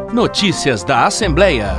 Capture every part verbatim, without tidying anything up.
Notícias da Assembleia.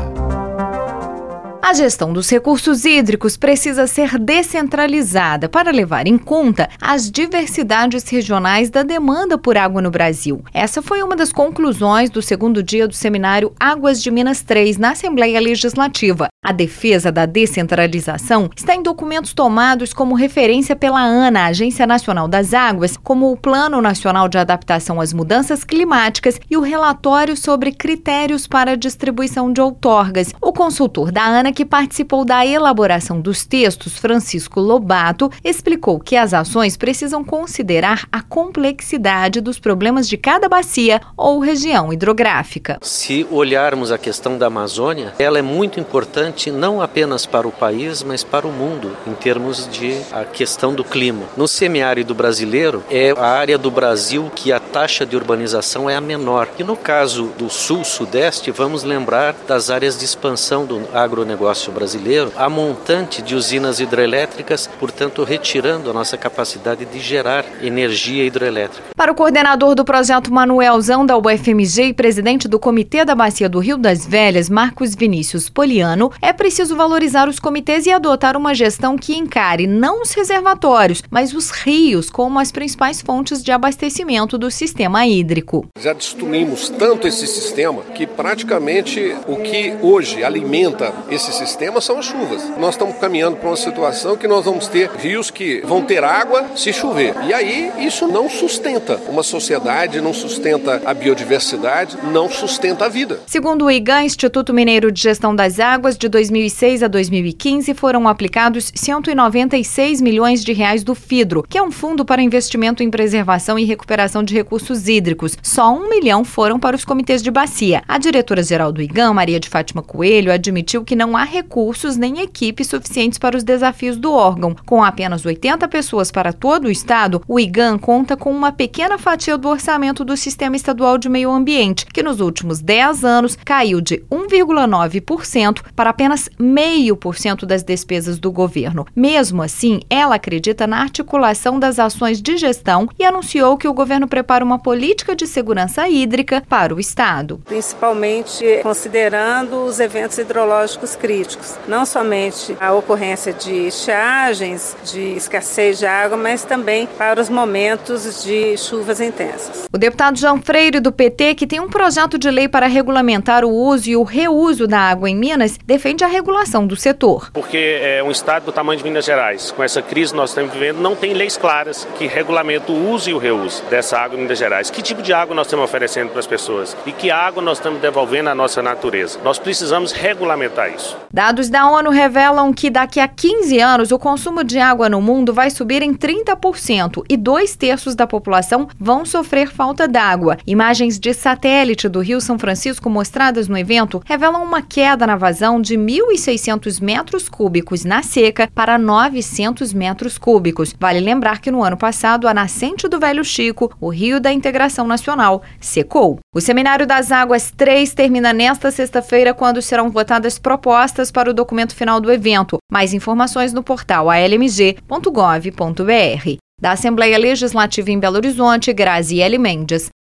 A gestão dos recursos hídricos precisa ser descentralizada para levar em conta as diversidades regionais da demanda por água no Brasil. Essa foi uma das conclusões do segundo dia do seminário Águas de Minas três na Assembleia Legislativa. A defesa da descentralização está em documentos tomados como referência pela ANA, Agência Nacional das Águas, como o Plano Nacional de Adaptação às Mudanças Climáticas e o relatório sobre critérios para a distribuição de outorgas. O consultor da ANA, que participou da elaboração dos textos, Francisco Lobato, explicou que as ações precisam considerar a complexidade dos problemas de cada bacia ou região hidrográfica. Se olharmos a questão da Amazônia, ela é muito importante não apenas para o país, mas para o mundo, em termos de a questão do clima. No semiárido brasileiro, é a área do Brasil que a taxa de urbanização é a menor. E no caso do sul-sudeste, vamos lembrar das áreas de expansão do agronegócio brasileiro, a montante de usinas hidrelétricas, portanto, retirando a nossa capacidade de gerar energia hidrelétrica. Para o coordenador do projeto Manuelzão da U F M G e presidente do Comitê da Bacia do Rio das Velhas, Marcos Vinícius Poliano, é preciso valorizar os comitês e adotar uma gestão que encare não os reservatórios, mas os rios como as principais fontes de abastecimento do sistema hídrico. Já destruímos tanto esse sistema que praticamente o que hoje alimenta esse sistema são as chuvas. Nós estamos caminhando para uma situação que nós vamos ter rios que vão ter água se chover. E aí isso não sustenta uma sociedade, não sustenta a biodiversidade, não sustenta a vida. Segundo o IGAM, Instituto Mineiro de Gestão das Águas, de dois mil e seis a dois mil e quinze foram aplicados cento e noventa e seis milhões de reais do FIDRO, que é um fundo para investimento em preservação e recuperação de recursos hídricos. Só um milhão foram para os comitês de bacia. A diretora-geral do IGAM, Maria de Fátima Coelho, admitiu que não há recursos nem equipes suficientes para os desafios do órgão. Com apenas oitenta pessoas para todo o estado, o IGAM conta com uma pequena fatia do orçamento do Sistema Estadual de Meio Ambiente, que nos últimos dez anos caiu de um vírgula nove por cento para apenas zero vírgula cinco por cento das despesas do governo. Mesmo assim, ela acredita na articulação das ações de gestão e anunciou que o governo prepara uma política de segurança hídrica para o estado. Principalmente considerando os eventos hidrológicos críticos. Não somente a ocorrência de estiagens, de escassez de água, mas também para os momentos de chuvas intensas. O deputado João Freire, do P T, que tem um projeto de lei para regulamentar o uso e o reuso da água em Minas, defende a regulação do setor. Porque é um estado do tamanho de Minas Gerais, com essa crise que nós estamos vivendo, não tem leis claras que regulamentam o uso e o reuso dessa água em Minas Gerais. Que tipo de água nós estamos oferecendo para as pessoas? E que água nós estamos devolvendo à nossa natureza? Nós precisamos regulamentar isso. Dados da ONU revelam que daqui a quinze anos o consumo de água no mundo vai subir em trinta por cento e dois terços da população vão sofrer falta d'água. Imagens de satélite do Rio São Francisco mostradas no evento revelam uma queda na vazão de mil e seiscentos metros cúbicos na seca para novecentos metros cúbicos. Vale lembrar que no ano passado a nascente do Velho Chico, o Rio da Integração Nacional, secou. O Seminário das Águas três termina nesta sexta-feira, quando serão votadas propostas para o documento final do evento. Mais informações no portal a l m g ponto gov ponto b r. Da Assembleia Legislativa em Belo Horizonte, Graziele Mendes.